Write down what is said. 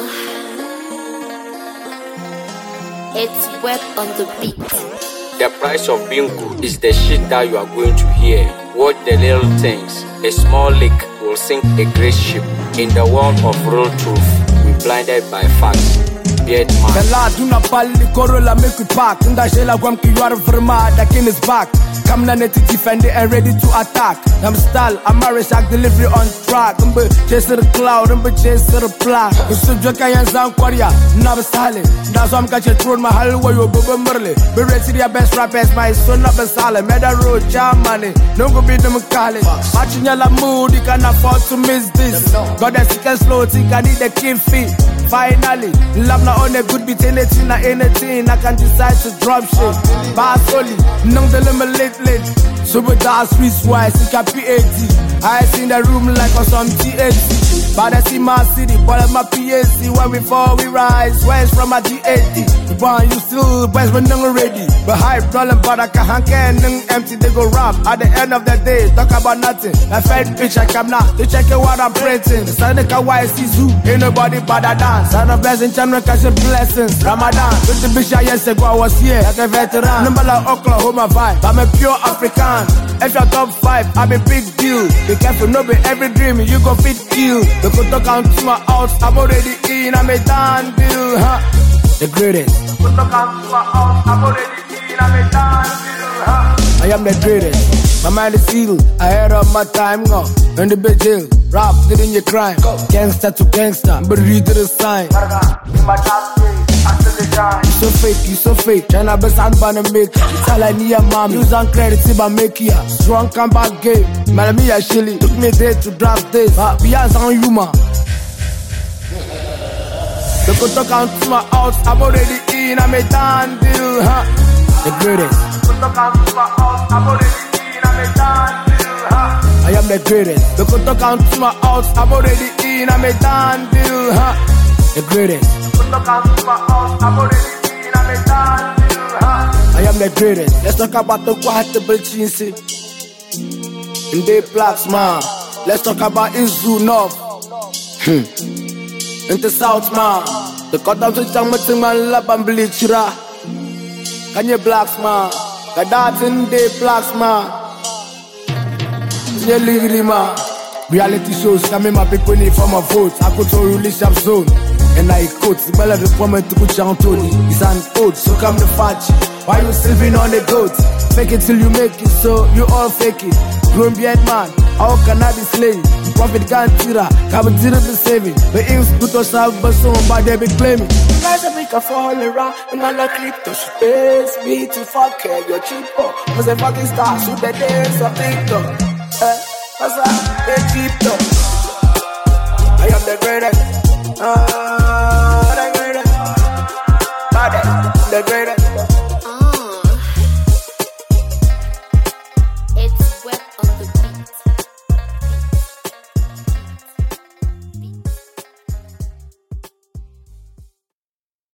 It's wet on the beat. The price of being good is the shit that you are going to hear. Watch the little things. A small leak will sink a great ship. In the world of real truth, we blinded by facts. Beard man. Bella do not pali corolla make we pack. Nda shela gwam ki yuar verma that king is back. Come na neti defended and ready to attack. I'm style, I'm Marishak delivery on track. I'm chase the cloud, I'm chase the plan. You should joke and sound Korea, never sale. That's why I'm catching thrown my hallway, you bubble merle. Be ready to your best rappers, my son of a sale. Meda road, jam money, no go be them calling. Watching your mood, you can afford to miss this. Got a sick and slow, think I need a king feet. Finally, love not on a good beat, anything, I can decide to drop shit. Bass only, none the limit late. Super dark, Swiss wise, it can PAT. I seen the room like on some THC. But I see my city, but I'm my PAC. When we fall, we rise. Where's from my G80? The one you still, boys, we're not ready. But hype, rolling, but I can't empty, they go rap. At the end of the day, talk about nothing. A fed bitch, I come now to check out what I'm printing. Sonic YC Zoo, ain't nobody but I dance. Son of blessing, channel, cash blessings. Ramadan, with the bitch, years ago, I was here, like a veteran. Number like Oklahoma vibe, I'm a pure African. If you're top 5, I'm a big deal. Be careful, no be every dream, you go fit kill. The photo count to my house, I'm already in, I'm a done deal, huh? The greatest. The photo count to my house, I'm already in, I'm a done deal, huh? I am the greatest. My mind is sealed, ahead of my time, go. In the bed jail, rap, didn't you crime? Gangster to gangster, but read the sign. You so fake, China best and banner make. Tell I need a mom, use and credit if I make ya. Strong comeback game, man, me a shilly. Took me day to draft this, but we are some human. The photo count to my house, I'm already in, I'm a done deal, huh? The greatest. The photo count to my house, I'm already in, I'm a done deal, huh? I am the greatest. The photo count to my house, I'm already in, I'm a done deal, huh? The greatest. I am the greatest. Let's talk about the quadruple cheese. In the blacks, man. Let's talk about Izu North. In the South, man. The cut down to Changmating man, lap and bleachra. Can you blacks, man? The dance in the blacks, man. You live man. Reality shows coming my people need for my votes. I could to release up zone. And I quote, the bell of the moment to put Tony. It's an ode, so come the fachi. Why you sleeping on the goat? Fake it till you make it, so you all fake it. Grown beard man, how can I be slave? Profit can't tira, can't tira the saving. The inks put us out, but somebody they be claiming. You guys are make a fall around, and I like crypto space. Me to fuck your cheapo. Was a fucking star, so the days of TikTok. What's up? They cheap though. I am the greatest.